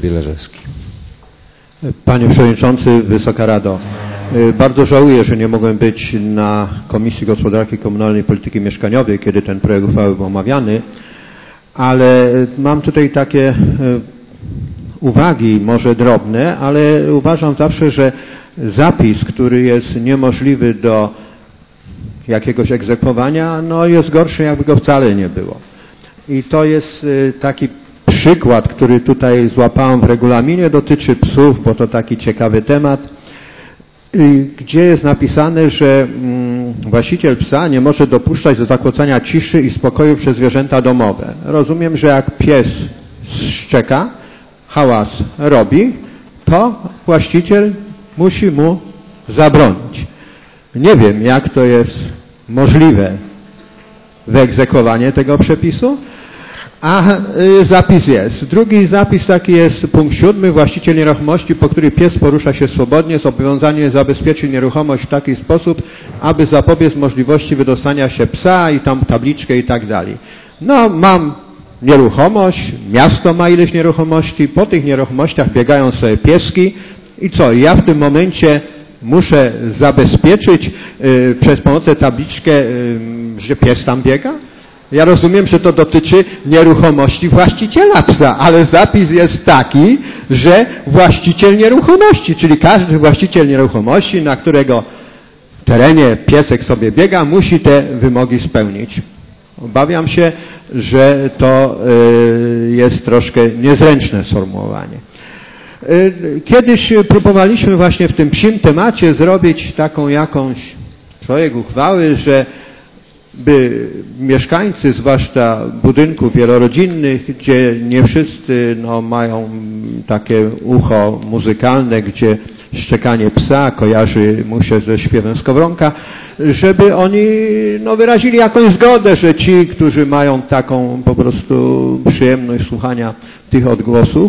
Bielerzewski. Panie Przewodniczący, Wysoka Rado, bardzo żałuję, że nie mogłem być na Komisji Gospodarki Komunalnej i Polityki Mieszkaniowej, kiedy ten projekt uchwały był omawiany, ale mam tutaj takie uwagi, może drobne, ale uważam zawsze, że zapis, który jest niemożliwy do jakiegoś egzekwowania, no jest gorszy, jakby go wcale nie było. I to jest taki przykład, który tutaj złapałem w regulaminie, dotyczy psów, bo to taki ciekawy temat, gdzie jest napisane, że właściciel psa nie może dopuszczać do zakłócania ciszy i spokoju przez zwierzęta domowe. Rozumiem, że jak pies szczeka, hałas robi, to właściciel musi mu zabronić. Nie wiem, jak to jest możliwe wyegzekwowanie tego przepisu, a zapis jest. Drugi zapis taki jest punkt 7. Właściciel nieruchomości, po której pies porusza się swobodnie, zobowiązany jest zabezpieczyć nieruchomość w taki sposób, aby zapobiec możliwości wydostania się psa i tam tabliczkę i tak dalej. No, mam nieruchomość, miasto ma ileś nieruchomości, po tych nieruchomościach biegają sobie pieski i co? Ja w tym momencie muszę zabezpieczyć przez pomocą tabliczkę, że pies tam biega? Ja rozumiem, że to dotyczy nieruchomości właściciela psa, ale zapis jest taki, że właściciel nieruchomości, czyli każdy właściciel nieruchomości, na którego terenie piesek sobie biega, musi te wymogi spełnić. Obawiam się, że to jest troszkę niezręczne sformułowanie. Kiedyś próbowaliśmy właśnie w tym psim temacie zrobić taką jakąś projekt uchwały, że by mieszkańcy, zwłaszcza budynków wielorodzinnych, gdzie nie wszyscy mają takie ucho muzykalne, gdzie szczekanie psa kojarzy mu się ze śpiewem skowronka, żeby oni wyrazili jakąś zgodę, że ci, którzy mają taką po prostu przyjemność słuchania tych odgłosów,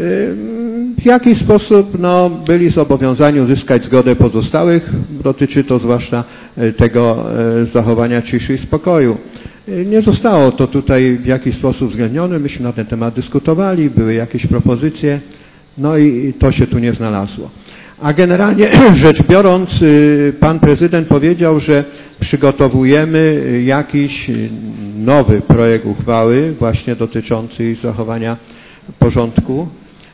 w jakiś sposób byli zobowiązani uzyskać zgodę pozostałych. Dotyczy to zwłaszcza tego zachowania ciszy i spokoju. Nie zostało to tutaj w jakiś sposób uwzględnione. Myśmy na ten temat dyskutowali, były jakieś propozycje, i to się tu nie znalazło. A generalnie rzecz biorąc, pan prezydent powiedział, że przygotowujemy jakiś nowy projekt uchwały właśnie dotyczący zachowania porządku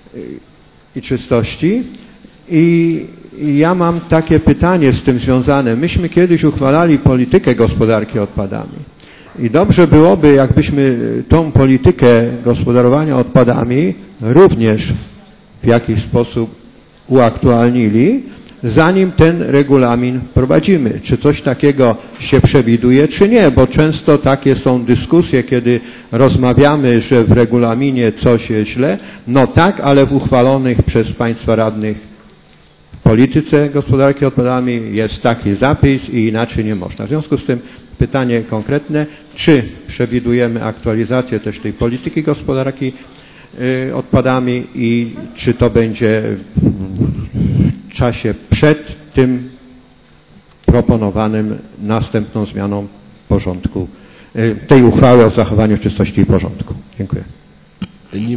i czystości. I ja mam takie pytanie z tym związane. Myśmy kiedyś uchwalali politykę gospodarki odpadami. I dobrze byłoby, jakbyśmy tą politykę gospodarowania odpadami również w jakiś sposób uaktualnili, zanim ten regulamin prowadzimy. Czy coś takiego się przewiduje, czy nie, bo często takie są dyskusje, kiedy rozmawiamy, że w regulaminie coś jest źle. No tak, ale w uchwalonych przez Państwa radnych polityce gospodarki odpadami jest taki zapis i inaczej nie można. W związku z tym pytanie konkretne, czy przewidujemy aktualizację też tej polityki gospodarki odpadami i czy to będzie w czasie przed tym proponowanym następną zmianą porządku, tej uchwały o zachowaniu czystości i porządku. Dziękuję.